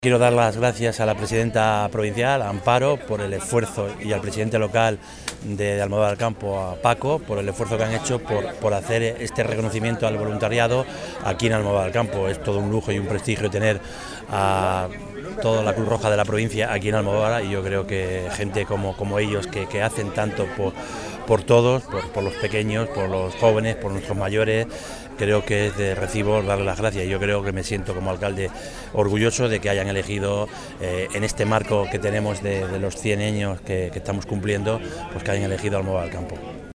Quiero dar las gracias a la presidenta provincial, a Amparo, por el esfuerzo y al presidente local de Almodóvar del Campo, a Paco, por el esfuerzo que han hecho por hacer este reconocimiento al voluntariado aquí en Almodóvar del Campo. Es todo un lujo y un prestigio tener a toda la Cruz Roja de la provincia aquí en Almodóvar, y yo creo que gente como ellos que hacen tanto por todos, por los pequeños, por los jóvenes, por nuestros mayores, creo que es de recibo darles las gracias. Yo creo que me siento como alcalde orgulloso de que hayan elegido en este marco que tenemos de los 100 años que estamos cumpliendo, pues que hayan elegido Almodóvar del Campo.